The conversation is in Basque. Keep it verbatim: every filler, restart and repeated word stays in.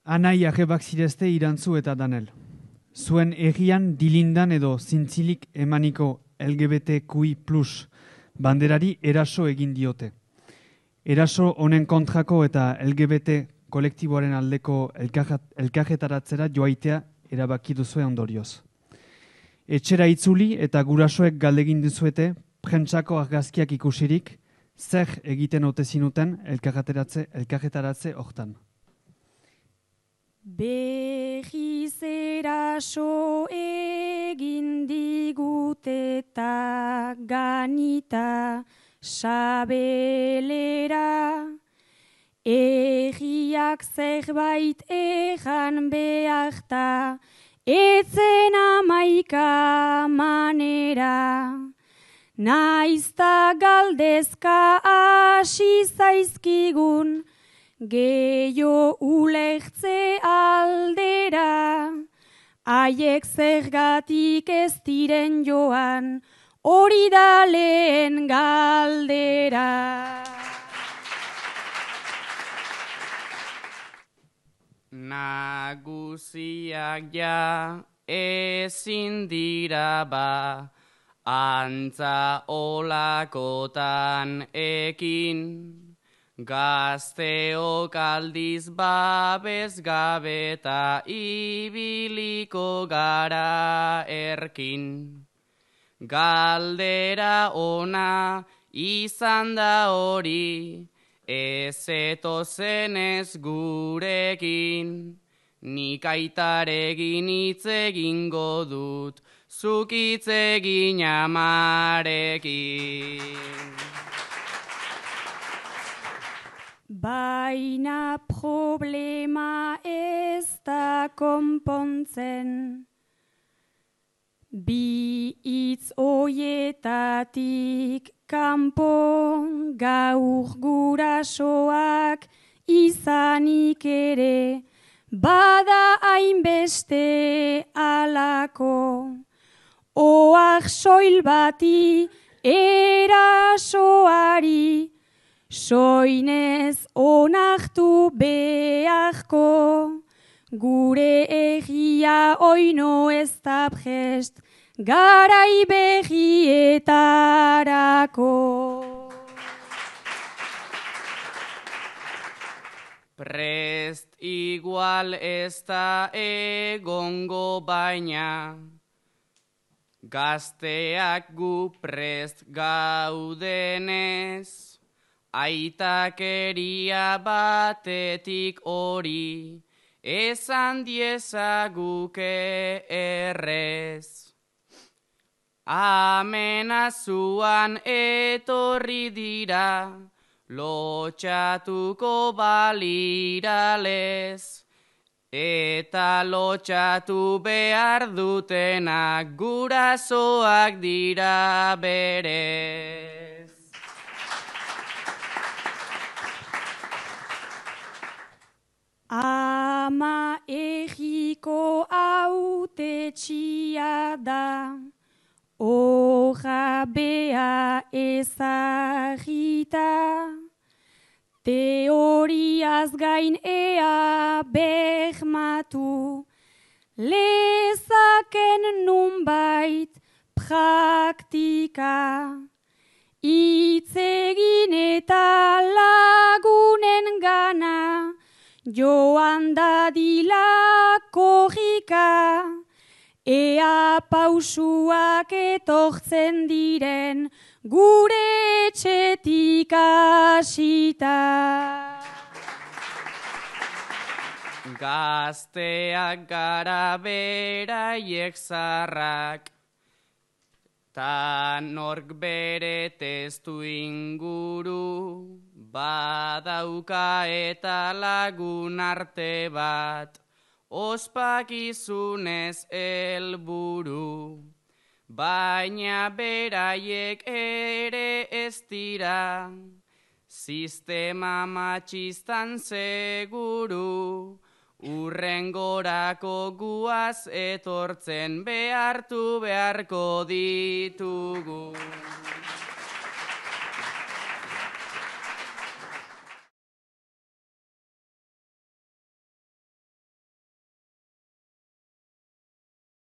Anai arrebak zirezte Irantzu eta Danel. Zuen egian dilindan edo zintzilik emaniko L G B T Q I plus banderari eraso egin diote. Eraso honen kontrako eta L G B T kolektiboaren aldeko elkarretaratzera joaitea erabaki duzue ondorioz. Etxera itzuli eta gurasoek galdegin dizuete prentsako argazkiak ikusirik zer egiten ote zinuten elkarretaratze elkarretaratze hortan. Berriz eraso egin digute eta ganita sabelera, egiak zerbait ejan beharta, etzen amaika manera. Naizta galdezka hasi zaizkigun, gehiago ulertze aldera, haiek zergatik ez diren joan, hori da lehen galdera. Nagusiak ja ezin dira ba, antza olakotan ekin. Gazteok aldiz babes gabeta ibiliko gara erkin. Galdera ona izan da hori, ez etozenez gurekin. Nik aitaregin hitz egingo dut, zuk hitz egin amarekin. Baina problema ez da konpontzen, bi hitz hoietatik kanpo gaur gurasoak izanik ere, bada hainbeste alako, oak soil bati erasoari, soinez onartu beharko, gure egia oino ez da prest, garai berrietarako. Prest igual ez da egongo baina, gazteak gu prest gaudenez, aitakeria batetik hori, esan diezaguke errez. Amenazuan etorri dira, lotxatuko baliralez, eta lotxatu behar dutenak gurasoak dira berez. Ama egiko autetxia da, hoja bea ezagita, teoriaz gain ea behmatu, lezaken nunbait praktika, itzegin eta lagunen gana, joan dadila korrika, ea pausuak etortzen diren gure etxetik hasita. Gazteak gara beraiek zarrak, ta nork bere testu inguru, badauka eta lagun arte bat, ospakizunez helburu, baina beraiek ere ez dira, sistema matxistan seguru, urrengorako guaz etortzen behartu beharko ditugu.